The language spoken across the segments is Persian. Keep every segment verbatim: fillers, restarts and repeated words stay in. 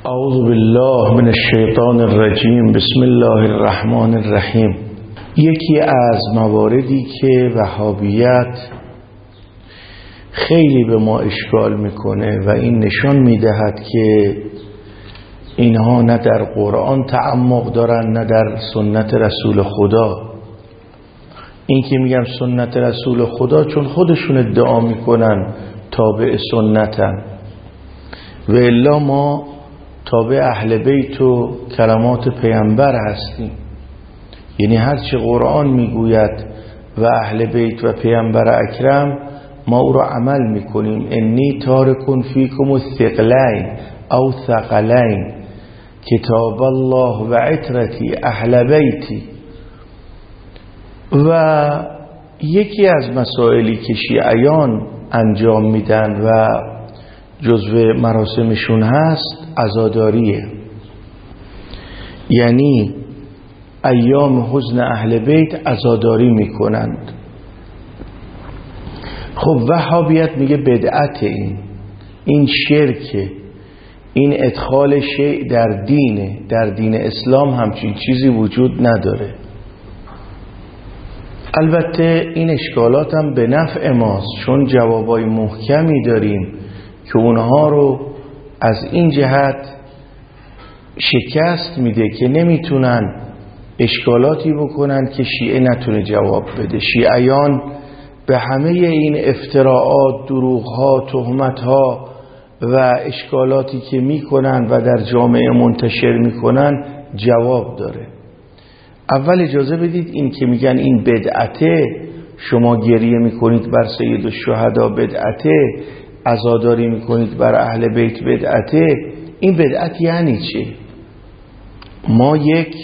اعوذ بالله من الشیطان الرجیم. بسم الله الرحمن الرحیم. یکی از مواردی که وهابیت خیلی به ما اشکال میکنه و این نشان میدهد که اینها نه در قرآن تعمق دارن نه در سنت رسول خدا. این که میگم سنت رسول خدا چون خودشون ادعا میکنن تابع سنتن و الا ما تابع اهل بیت و کلمات پیامبر هستیم. یعنی هرچه قرآن میگوید و اهل بیت و پیامبر اکرم ما او را عمل میکنیم. انی تارکون فیکم الثقلین او ثقلین کتاب الله و عترتی اهل بیتی. و یکی از مسائلی که شیعیان انجام میدن و جزو مراسمشون هست عزاداریه. یعنی ایام حزن اهل بیت عزاداری میکنند. خب وهابیت میگه بدعت، این این شرکه، این ادخال شیء در دینه. در دین اسلام همچین چیزی وجود نداره. البته این اشکالات هم به نفع ماست چون جوابای محکمی داریم که اونها رو از این جهت شکست میده که نمیتونن اشکالاتی بکنن که شیعه نتونه جواب بده. شیعیان به همه این افتراعات، دروغها، تهمتها و اشکالاتی که میکنن و در جامعه منتشر میکنن جواب داره. اول اجازه بدید این که میگن این بدعته، شما گریه میکنید بر سید الشهدا بدعته، عزاداری میکنید بر اهل بیت بدعته، این بدعت یعنی چه؟ ما یک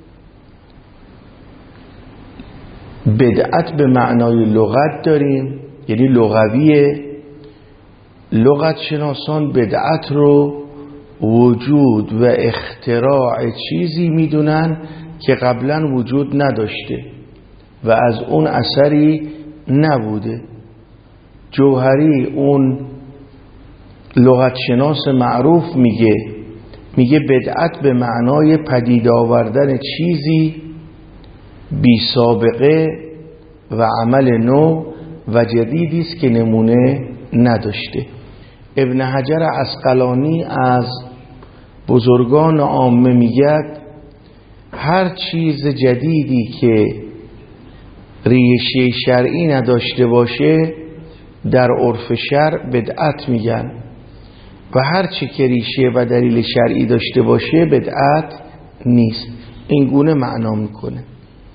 بدعت به معنای لغت داریم، یعنی لغویه. لغت شناسان بدعت رو وجود و اختراع چیزی میدونن که قبلا وجود نداشته و از اون اثری نبوده. جوهری اون لغت شناس معروف میگه میگه بدعت به معنای پدید آوردن چیزی بی سابقه و عمل نو و جدیدی است که نمونه نداشته. ابن حجر عسقلانی از بزرگان عامه میگه هر چیز جدیدی که ریشه شرعی نداشته باشه در عرف شرع بدعت میگن و هر چی که ریشه و دلیل شرعی داشته باشه بدعت نیست. این گونه معنا میکنه.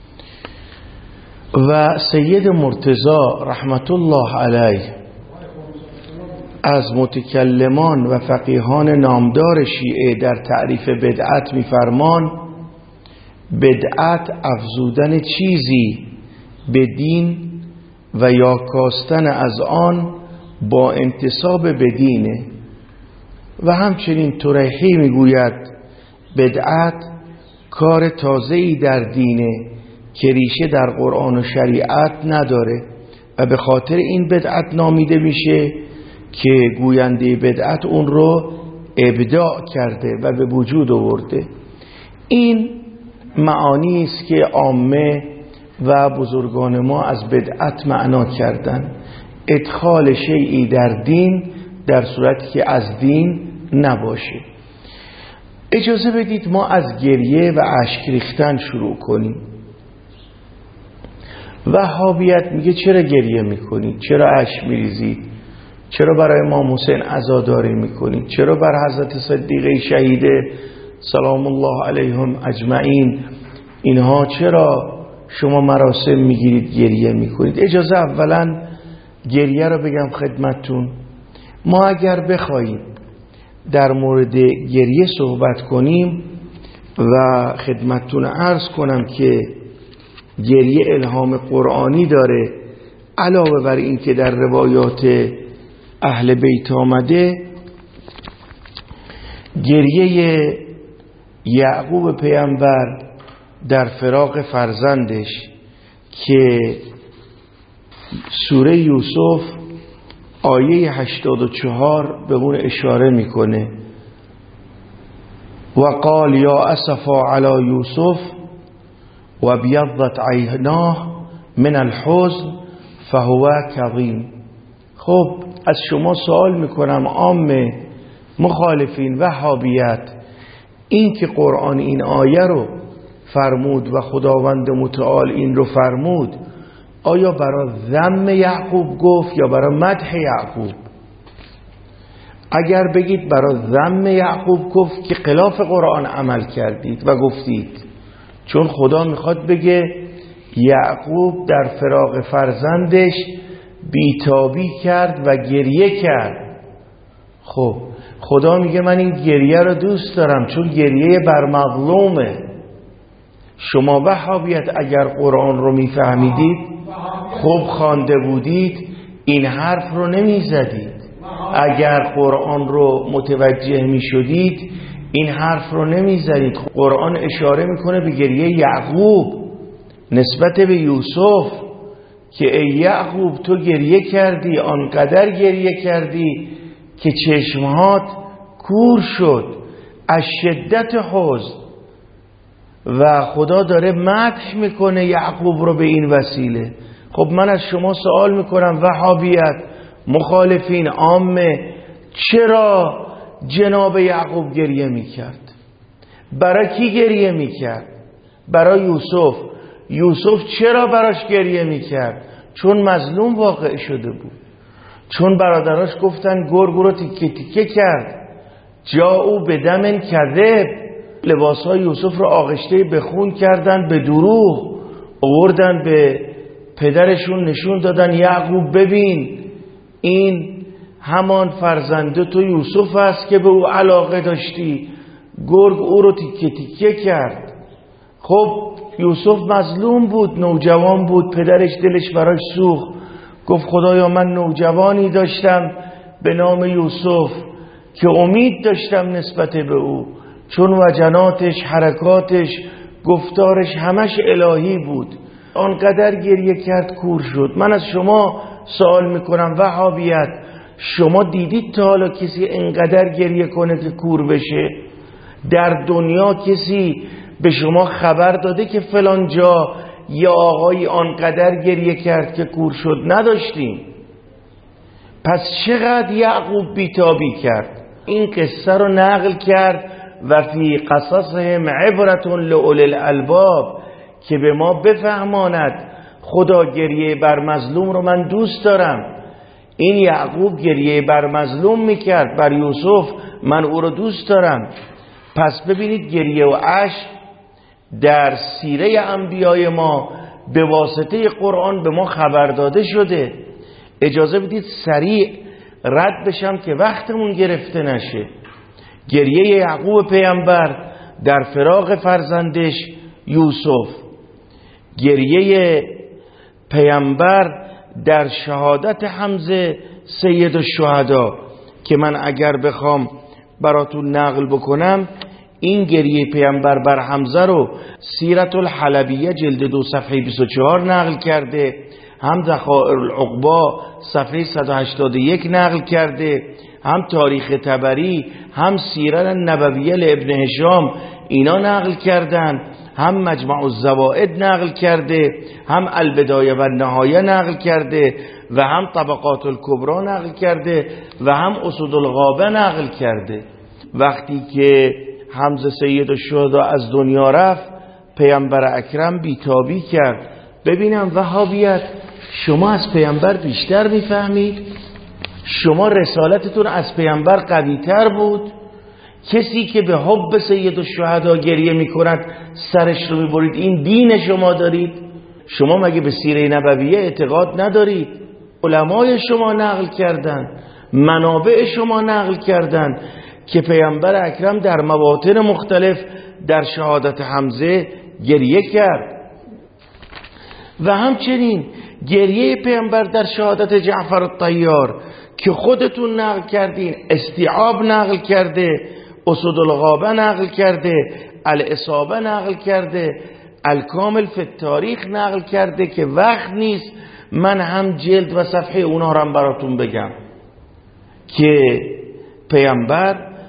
و سید مرتضی رحمت الله علیه از متکلمان و فقیهان نامدار شیعه در تعریف بدعت میفرمان بدعت افزودن چیزی به دین و یا کاستن از آن با انتساب به دینه. و همچنین تریحی میگوید بدعت کار تازه‌ای در دینه که ریشه در قرآن و شریعت نداره و به خاطر این بدعت نامیده میشه که گوینده بدعت اون رو ابداع کرده و به وجود آورده. این معانی است که عامه و بزرگان ما از بدعت معنا کردن. ادخال شیئی در دین در صورتی که از دین نباشه. اجازه بدید ما از گریه و اشک ریختن شروع کنیم. وهابیت میگه چرا گریه میکنید؟ چرا اشک میریزید؟ چرا برای امام حسین عزاداری میکنید؟ چرا بر حضرت صدیقه شهیده سلام الله علیهم اجمعین اینها چرا شما مراسم میگیرید گریه میکنید؟ اجازه اولا گریه رو بگم خدمتتون. ما اگر بخوایم در مورد گریه صحبت کنیم و خدمتتون عرض کنم که گریه الهام قرآنی داره علاوه بر این که در روایات اهل بیت آمده، گریه یعقوب پیامبر در فراق فرزندش که سوره یوسف آیه هشتاد و چهار به اون اشاره میکنه و قال یا اسفا علی یوسف و بیضت عیناه من الحزن فهو کظیم. خب از شما سوال میکنم عامه مخالفین وهابیت، این که قرآن این آیه رو فرمود و خداوند متعال این رو فرمود، آیا برای ذم یعقوب گفت یا برای مدح یعقوب؟ اگر بگید برای ذم یعقوب گفت که خلاف قرآن عمل کردید و گفتید، چون خدا میخواد بگه یعقوب در فراق فرزندش بیتابی کرد و گریه کرد. خب خدا میگه من این گریه رو دوست دارم چون گریه بر مظلومه. شما وهابیت اگر قرآن رو میفهمیدید، خوب خوانده بودید، این حرف رو نمیزدید. اگر قرآن رو متوجه میشدید این حرف رو نمیزدید. قرآن اشاره میکنه به گریه یعقوب نسبت به یوسف که ای یعقوب تو گریه کردی، آنقدر گریه کردی که چشمهات کور شد از شدت حزن. و خدا داره مدح میکنه یعقوب رو به این وسیله. خب من از شما سوال میکنم وهابیت، مخالفین عامه، چرا جناب یعقوب گریه میکرد؟ برای کی گریه میکرد؟ برای یوسف. یوسف چرا براش گریه میکرد؟ چون مظلوم واقع شده بود، چون برادراش گفتن گرگ رو تیکه تیکه کرد. جاءوا بدم کذب، لباسهای یوسف رو آغشته به خون کردن، به دروغ آوردن به پدرشون نشون دادن یعقوب ببین این همان فرزند تو یوسف است که به او علاقه داشتی. گرگ او رو تیکه تیکه کرد. خب یوسف مظلوم بود، نوجوان بود، پدرش دلش براش سوخت، گفت خدایا من نوجوانی داشتم به نام یوسف که امید داشتم نسبت به او، چون وجناتش، حرکاتش، گفتارش همش الهی بود. آنقدر گریه کرد کور شد. من از شما سوال میکنم وهابیت، شما دیدید تا حالا کسی انقدر گریه کنه که کور بشه؟ در دنیا کسی به شما خبر داده که فلان جا یا آقایی آنقدر گریه کرد که کور شد؟ نداشتیم. پس چقدر یعقوب بیتابی کرد؟ این قصه رو نقل کرد و فی قصصهم عبرة لأولی الالباب، که به ما بفهماند خدا گریه بر مظلوم رو من دوست دارم. این یعقوب گریه بر مظلوم میکرد، بر یوسف، من او رو دوست دارم. پس ببینید گریه و اشک در سیره انبیای ما به واسطه قرآن به ما خبر داده شده. اجازه بدید سریع رد بشم که وقتمون گرفته نشه. گریه یعقوب پیامبر در فراق فرزندش یوسف، گریه پیامبر در شهادت حمزه سید الشهدا که من اگر بخوام براتون نقل بکنم، این گریه پیامبر بر حمزه رو سیرت الحلبیه جلد دو صفحه بیست و چهار نقل کرده، هم ذخائر العقبا صفحه صد و هشتاد و یک نقل کرده، هم تاریخ طبری، هم سیرت نبویه لابن هشام اینا نقل کردن، هم مجمع الزوائد نقل کرده، هم البدایه و النهایه نقل کرده، و هم طبقات الکبرى نقل کرده، و هم اسود الغابه نقل کرده. وقتی که حمزه سید الشهدا از دنیا رفت، پیامبر اکرم بیتابی کرد. ببینم وهابیت، شما از پیامبر بیشتر میفهمید؟ شما رسالتتون از پیامبر قوی تر بود؟ کسی که به حب سید الشهدا گریه میکند سرش رو میبرید، این دین شما دارید؟ شما مگه به سیره نبویه اعتقاد ندارید؟ علمای شما نقل کردن، منابع شما نقل کردن که پیامبر اکرم در مواطن مختلف در شهادت حمزه گریه کرد. و همچنین گریه پیامبر در شهادت جعفر الطیار که خودتون نقل کردین، استیعاب نقل کرده، اسود الغابه نقل کرده، الاصابه نقل کرده، الکامل فی التاریخ نقل کرده، که وقت نیست من هم جلد و صفحه اونا رو هم براتون بگم که پیامبر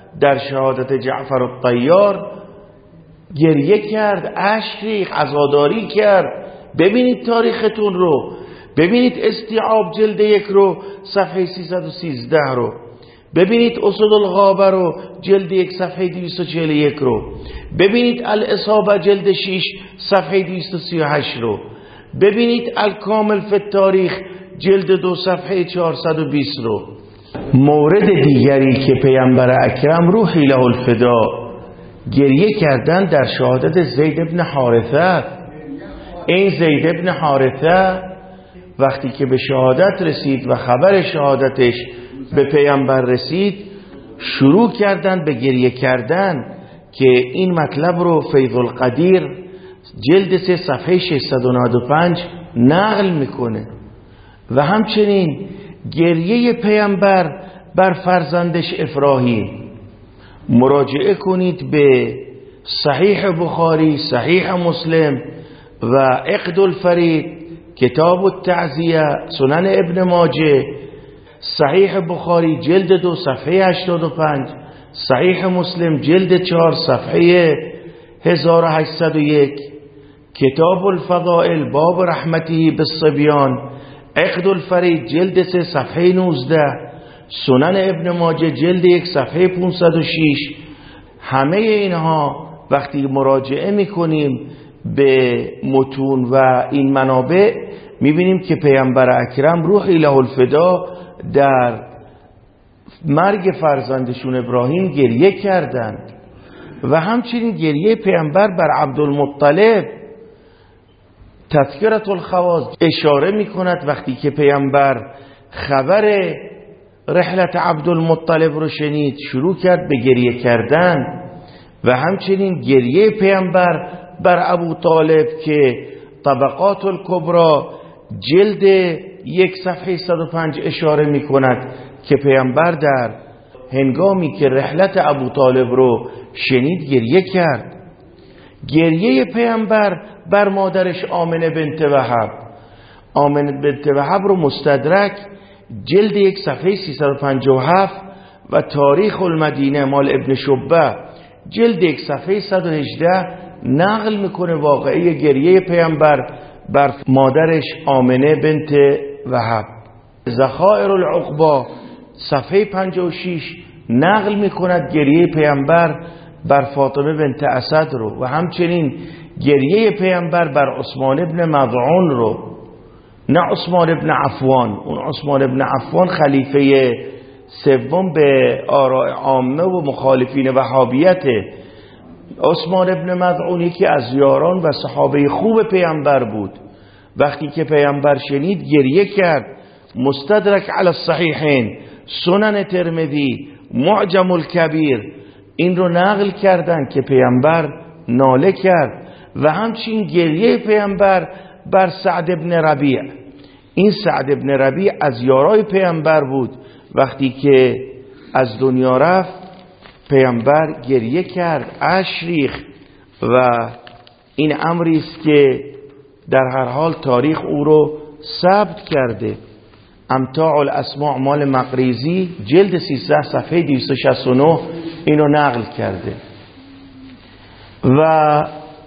در شهادت جعفر الطیار گریه کرد، اشک ریخت، عزاداری کرد. ببینید تاریختون رو، ببینید استیعاب جلد یک رو صفحه سیصد و سیزده رو، ببینید اسد الغابه رو جلد یک صفحه دویست و چهل و یک رو، ببینید الاصابه جلد شش صفحه دویست و سی و هشت رو، ببینید الکامل فی التاریخ جلد دو صفحه چهارصد و بیست رو. مورد دیگری که پیامبر اکرم روحی له الفدا گریه کردن در شهادت زید ابن حارثه. این زید ابن حارثه وقتی که به شهادت رسید و خبر شهادتش به پیامبر رسید، شروع کردن به گریه کردن که این مطلب رو فیض القدیر جلد سه صفحه ششصد و نود و پنج نقل میکنه. و همچنین گریه پیامبر بر فرزندش ابراهیم. مراجعه کنید به صحیح بخاری، صحیح مسلم و عقد الفرید، کتاب التعزیه، سنن ابن ماجه، صحیح بخاری جلد دو صفحه هشتاد و پنج، صحیح مسلم جلد چهار صفحه هزار و هشتصد و یک، کتاب الفضائل باب رحمته بالصبیان، عقد الفرید جلد سه صفحه نوزده، سنن ابن ماجه جلد یک صفحه پانصد و شش. همه اینها وقتی مراجعه میکنیم به متون و این منابع میبینیم که پیامبر اکرم روحی له الفدا در مرگ فرزندشون ابراهیم گریه کردند. و همچنین گریه پیامبر بر عبدالمطلب. تذکرة الخواص اشاره میکند وقتی که پیامبر خبر رحلت عبدالمطلب رو شنید شروع کرد به گریه کردن. و همچنین گریه پیامبر بر ابو طالب که طبقات الکبرى جلد یک صفحه صد و پنج اشاره می کند که پیامبر در هنگامی که رحلت ابو طالب رو شنید گریه کرد. گریه پیامبر بر مادرش آمنه بنت وهب. آمنه بنت وهب رو مستدرک جلد یک صفحه سیصد و پنجاه و هفت و تاریخ المدینه مال ابن شبه جلد یک صفحه صد و هجده نقل میکنه واقعه گریه پیامبر بر مادرش آمنه بنت وهب. ذخائر العقبا صفحه پنجاه و شش نقل میکند گریه پیامبر بر فاطمه بنت اسد رو. و همچنین گریه پیامبر بر عثمان ابن مظعون رو، نه عثمان ابن عفان. اون عثمان ابن عفان خلیفه سوم به آراء عامه و مخالفین وهابیته. عثمان ابن مظعون یکی از یاران و صحابه خوب پیامبر بود. وقتی که پیامبر شنید گریه کرد. مستدرک علی الصحیحین، سنن ترمذی، معجم الکبیر این رو نقل کردن که پیامبر ناله کرد. و همچنین گریه پیامبر بر سعد ابن ربیع. این سعد ابن ربیع از یارای پیامبر بود. وقتی که از دنیا رفت پیامبر گریه کرد، اشک ریخت. و این امری است که در هر حال تاریخ او رو ثبت کرده. امتاع الاسماع مال مقریزی جلد سیزده صفحه دویست و شصت و نه اینو نقل کرده. و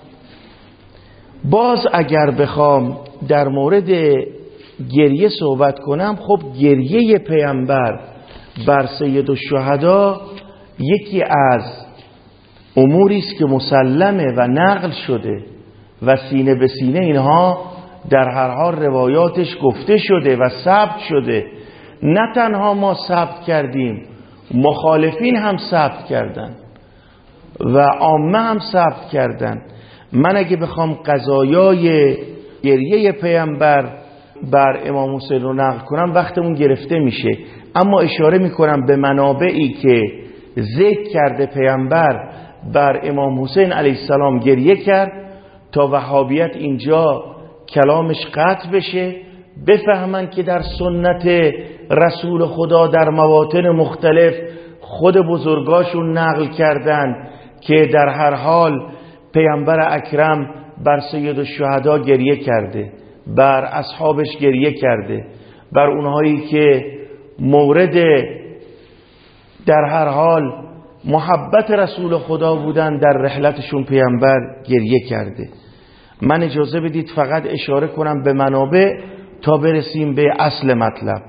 باز اگر بخوام در مورد گریه صحبت کنم، خب گریه پیامبر بر سید الشهدا یکی از اموری است که مسلمه و نقل شده و سینه به سینه اینها در هر حال روایاتش گفته شده و ثبت شده. نه تنها ما ثبت کردیم، مخالفین هم ثبت کردن و عامه هم ثبت کردن. من اگه بخوام قضایای گریه پیامبر بر امام حسین رو نقل کنم وقتمون گرفته میشه، اما اشاره میکنم به منابعی که ذکر کرده پیامبر بر امام حسین علیه السلام گریه کرد تا وهابیت اینجا کلامش قطع بشه، بفهمن که در سنت رسول خدا در مواطن مختلف خود بزرگاشون نقل کردن که در هر حال پیامبر اکرم بر سید الشهدا گریه کرده، بر اصحابش گریه کرده، بر اونهایی که مورد در هر حال محبت رسول خدا بودن، در رحلتشون پیامبر گریه کرده. من اجازه بدید فقط اشاره کنم به منابع تا برسیم به اصل مطلب.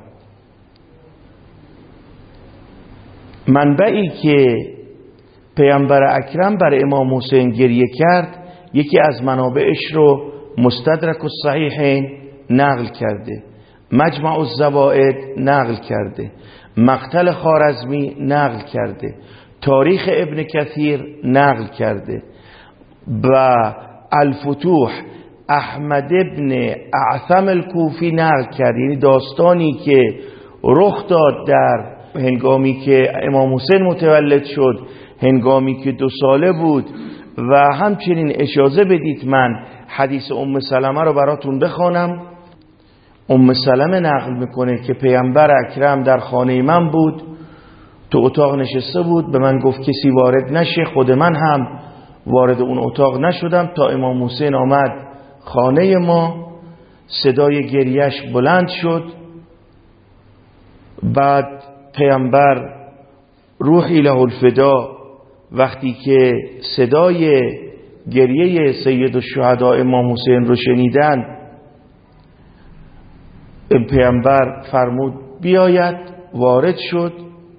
منبعی که پیامبر اکرم بر امام حسین گریه کرد، یکی از منابعش رو مستدرک الصحیحین نقل کرده، مجمع الزوائد نقل کرده، مقتل خوارزمی نقل کرده، تاریخ ابن کثیر نقل کرده و الفتوح احمد ابن اعثم الکوفی نقل کرد. یعنی داستانی که رخ داد در هنگامی که امام حسین متولد شد، هنگامی که دو ساله بود. و همچنین اجازه بدید من حدیث ام سلمه رو براتون بخوانم. ام سلمه نقل میکنه که پیامبر اکرم در خانه من بود، تو اتاق نشسته بود، به من گفت کسی وارد نشه. خود من هم وارد اون اتاق نشدم تا امام حسین آمد خانه ما. صدای گریش بلند شد. بعد پیامبر روحی له الفدا وقتی که صدای گریه سید الشهدا امام حسین رو شنیدن، پیامبر فرمود بیاید. وارد شد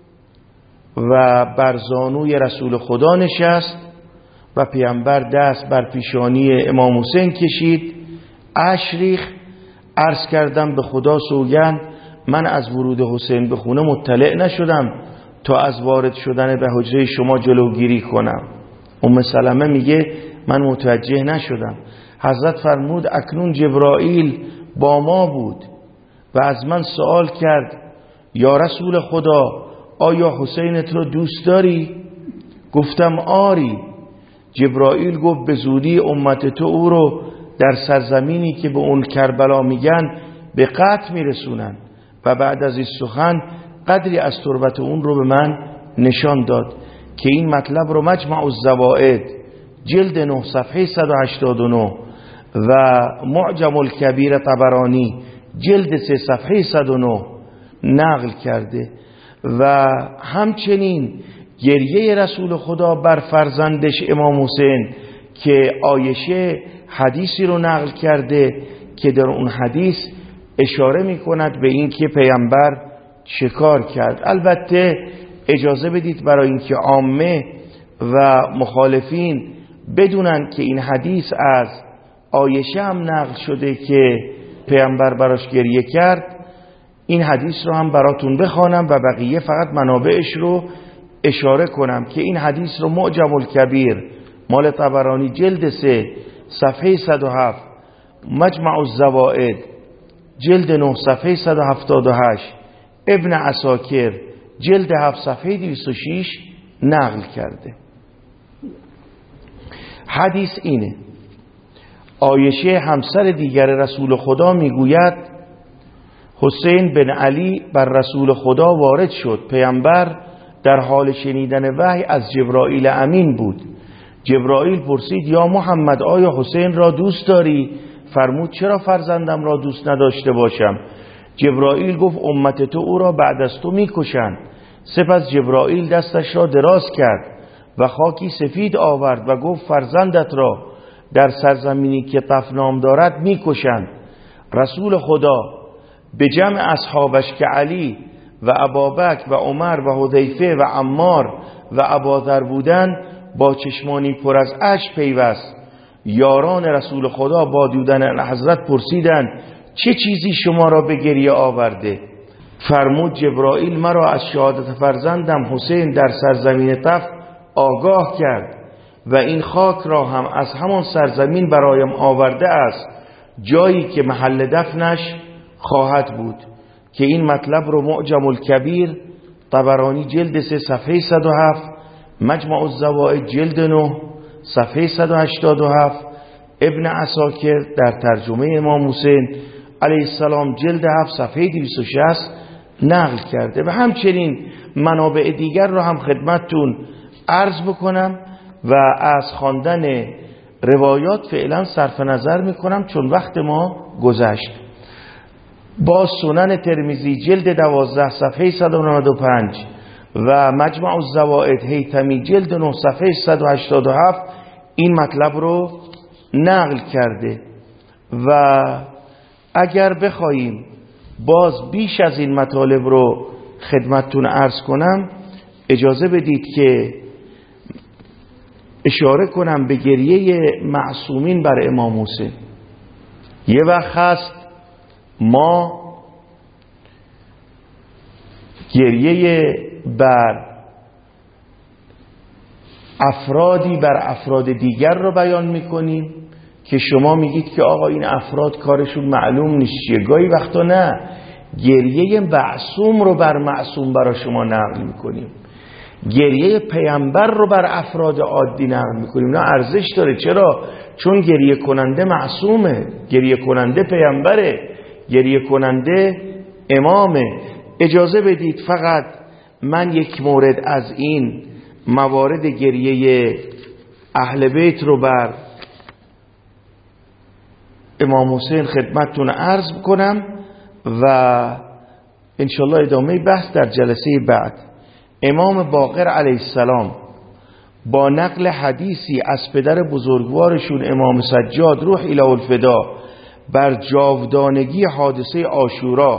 و بر زانوی رسول خدا نشست و پیامبر دست بر پیشانی امام حسین کشید، اشک ریخت. عرض کردم به خدا سوگند من از ورود حسین به خونه مطلع نشدم تا از وارد شدن به حجره شما جلوگیری کنم. ام سلمه میگه من متوجه نشدم. حضرت فرمود اکنون جبرائیل با ما بود و از من سوال کرد یا رسول خدا آیا حسینت رو دوست داری؟ گفتم آری. جبرائیل گفت به زودی امت تو او رو در سرزمینی که به اون کربلا میگن به قتل میرسونن. و بعد از این سخن قدری از تربت اون رو به من نشان داد که این مطلب رو مجمع الزوائد جلد نه صفحه صد و هشتاد و نه و معجم الکبیر طبرانی جلد سه صفحه صد و نه نقل کرده. و همچنین گریه رسول خدا بر فرزندش امام حسین که عایشه حدیثی رو نقل کرده که در اون حدیث اشاره می کند به این که پیامبر چه کار کرد. البته اجازه بدید برای اینکه عامه و مخالفین بدونن که این حدیث از عایشه هم نقل شده که پیامبر براش گریه کرد، این حدیث رو هم براتون بخوانم و بقیه فقط منابعش رو اشاره کنم که این حدیث رو معجم الکبیر مال طبرانی جلد سه صفحه صد و هفت، مجمع الزوائد جلد نه صفحه صد و هفتاد و هشت، ابن عساکر جلد هفت صفحه دویست و شش نقل کرده. حدیث اینه: عایشه همسر دیگر رسول خدا میگوید حسین بن علی بر رسول خدا وارد شد. پیامبر در حال شنیدن وحی از جبرائیل امین بود. جبرائیل پرسید یا محمد آیا حسین را دوست داری؟ فرمود چرا فرزندم را دوست نداشته باشم؟ جبرائیل گفت امت تو او را بعد از تو میکشند. سپس جبرائیل دستش را دراز کرد و خاکی سفید آورد و گفت فرزندت را در سرزمینی که طف نام دارد میکشند. رسول خدا به جمع اصحابش که علی و ابابکر و عمر و حذیفه و عمار و اباذر بودند با چشمانی پر از اشک پیوست. یاران رسول خدا با دیدن حضرت پرسیدند چه چیزی شما را به گریه آورده؟ فرمود جبرائیل مرا از شهادت فرزندم حسین در سرزمین طف آگاه کرد و این خاک را هم از همان سرزمین برایم آورده است، جایی که محل دفنش خواهد بود. که این مطلب رو معجم الکبیر طبرانی جلد سه صفحه صد و هفت، مجمع الزوائد جلد نه صفحه صد و هشتاد و هفت، ابن عساکر در ترجمه امام حسین علیه السلام جلد هفت صفحه دویست و شصت نقل کرده. و همچنین منابع دیگر رو هم خدمتتون عرض بکنم و از خواندن روایات فعلا صرف نظر میکنم چون وقت ما گذشت. با سنن ترمذی جلد دوازده صفحه صد و نود و پنج، و مجمع الزوائد هیثمی جلد نه صفحه صد و هشتاد و هفت این مطلب رو نقل کرده. و اگر بخوایم باز بیش از این مطالب رو خدمتتون عرض کنم، اجازه بدید که اشاره کنم به گریه معصومین بر امام حسین. یه وقت هست ما گریه بر افرادی بر افراد دیگر رو بیان میکنیم که شما میگید که آقا این افراد کارشون معلوم نیست چیه. گاهی وقتا نه، گریه معصوم رو بر معصوم برای شما نقل میکنیم، گریه پیامبر رو بر افراد عادی نقل میکنیم. نه ارزش داره. چرا؟ چون گریه کننده معصومه، گریه کننده پیامبره، گریه کننده امامه. اجازه بدید فقط من یک مورد از این موارد گریه اهل بیت رو بر امام حسین خدمتتون عرض کنم و انشالله ادامه بحث در جلسه بعد. امام باقر علیه السلام با نقل حدیثی از پدر بزرگوارشون امام سجاد روح اله الفدا بر جاودانگی حادثه عاشورا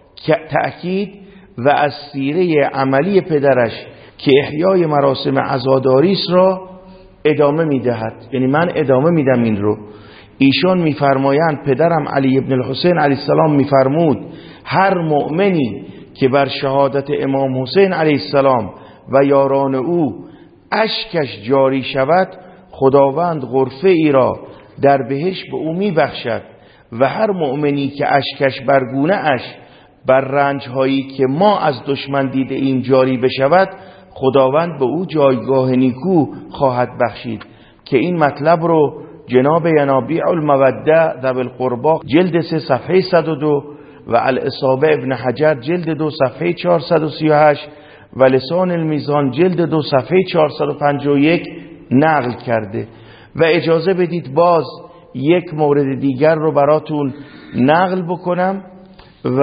تأکید و از سیره عملی پدرش که احیای مراسم عزاداری را ادامه میدهد. یعنی من ادامه میدم این رو. ایشان میفرمایند پدرم علی ابن الحسین علیه السلام میفرمود هر مؤمنی که بر شهادت امام حسین علیه السلام و یاران او اشکش جاری شود، خداوند غرفه ای را در بهشت به او میبخشد و هر مؤمنی که اشکش بر گونه اش بر رنج هایی که ما از دشمن دیده ایم جاری بشود، خداوند به او جایگاه نیکو خواهد بخشید. که این مطلب رو جناب ینابیع الموده ذوی القربا جلد سه صفحه صد و دو و الاصابه ابن حجر جلد دو صفحه چهارصد و سی و هشت و لسان المیزان جلد دو صفحه چهارصد و پنجاه و یک نقل کرده. و اجازه بدید باز یک مورد دیگر رو براتون نقل بکنم و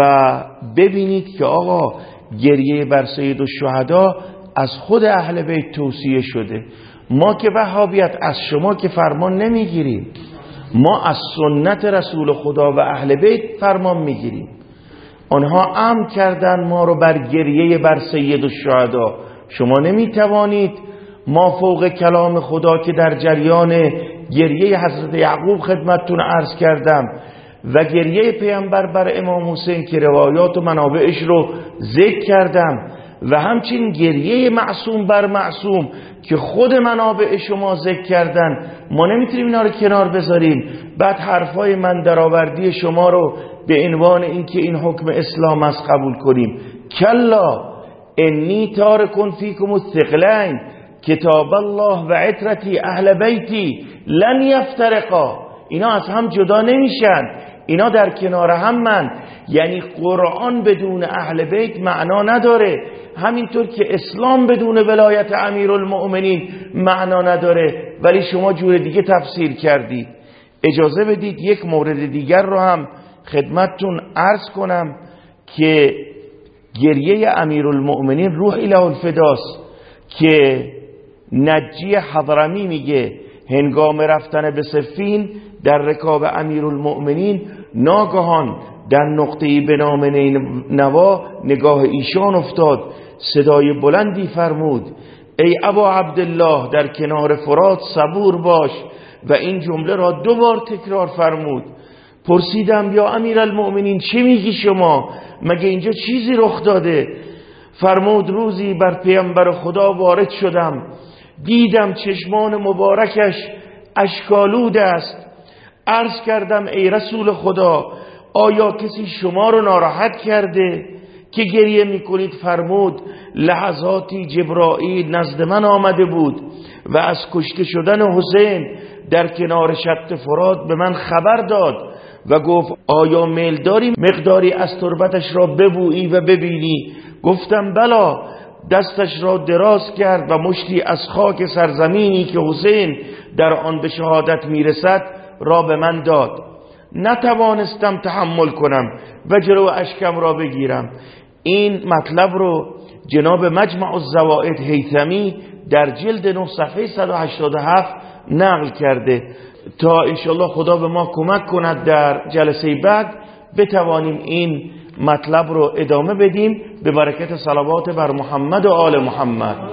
ببینید که آقا گریه بر سید الشهدا از خود اهل بیت توصیه شده. ما که وهابیت از شما که فرمان نمیگیریم، ما از سنت رسول خدا و اهل بیت فرمان میگیریم. آنها امر کردن ما رو بر گریه بر سید الشهدا. شما نمیتوانید. ما فوق کلام خدا که در جریان گریه حضرت یعقوب خدمتتون عرض کردم و گریه پیامبر بر امام حسین که روایات و منابعش رو ذکر کردم و همچنین گریه معصوم بر معصوم که خود منابع شما ذکر کردن، ما نمیتونیم اینا رو کنار بذاریم بعد حرفای من درآوردی شما رو به عنوان اینکه این حکم اسلام است قبول کنیم. کلا انی تارکن فیکم الثقلین کتاب الله و عترتی اهل بیتی لن یفترقا. اینا از هم جدا نمیشن، اینا در کنار هم من. یعنی قرآن بدون اهل بیت معنا نداره، همینطور که اسلام بدون ولایت امیرالمؤمنین معنا نداره، ولی شما جور دیگه تفسیر کردید. اجازه بدید یک مورد دیگر رو هم خدمتتون عرض کنم که گریه امیرالمؤمنین روح اله الفداست که نجی حضرمی میگه هنگام رفتن به صفین در رکاب امیرالمؤمنین ناگهان در نقطه‌ای به نام نوا نگاه ایشان افتاد. صدای بلندی فرمود ای ابا عبدالله در کنار فرات صبور باش و این جمله را دو بار تکرار فرمود. پرسیدم یا امیرالمؤمنین چه میگی شما؟ مگه اینجا چیزی رخ داده؟ فرمود روزی بر پیامبر خدا وارد شدم، دیدم چشمان مبارکش اشکالود است. عرض کردم ای رسول خدا آیا کسی شما رو ناراحت کرده که گریه میکنید؟ فرمود لحظاتی جبرائیل نزد من آمده بود و از کشته شدن حسین در کنار شط فرات به من خبر داد و گفت آیا میل داری مقداری از تربتش را ببویی و ببینی؟ گفتم بلا. دستش را دراز کرد و مشتی از خاک سرزمینی که حسین در آن به شهادت میرسد را به من داد. نتوانستم تحمل کنم و جلو اشکم را بگیرم. این مطلب رو جناب مجمع الزوائد هیثمی در جلد نه صفحه صد و هشتاد و هفت نقل کرده تا انشاءالله خدا به ما کمک کند در جلسه بعد بتوانیم این مطلب رو ادامه بدیم به برکت صلوات بر محمد و آل محمد.